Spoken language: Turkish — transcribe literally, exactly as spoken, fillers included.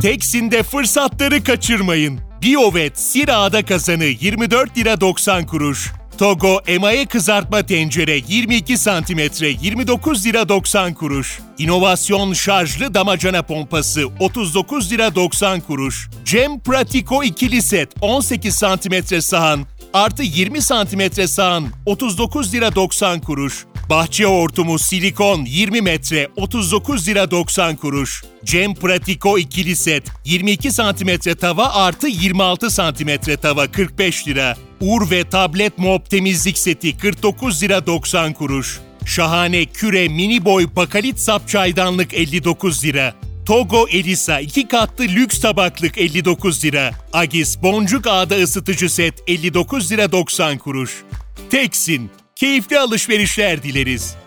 Teksin'de fırsatları kaçırmayın. Biovet Sirağda kazanı yirmi dört lira doksan kuruş. Togo emaye kızartma tencere yirmi iki santimetre yirmi dokuz lira doksan kuruş. İnovasyon şarjlı damacana pompası otuz dokuz lira doksan kuruş. Cem Pratico ikili set on sekiz santimetre sahan artı yirmi santimetre sahan otuz dokuz lira doksan kuruş. Bahçe hortumu silikon yirmi metre otuz dokuz lira doksan kuruş. Cem Pratico ikili set yirmi iki santimetre tava artı yirmi altı santimetre tava kırk beş lira. Ur ve tablet mop temizlik seti kırk dokuz lira doksan kuruş. Şahane küre mini boy bakalit sap çaydanlık elli dokuz lira. Togo Elisa iki katlı lüks tabaklık elli dokuz lira. Agis boncuk ağda ısıtıcı set elli dokuz lira doksan kuruş. Teksin, keyifli alışverişler dileriz.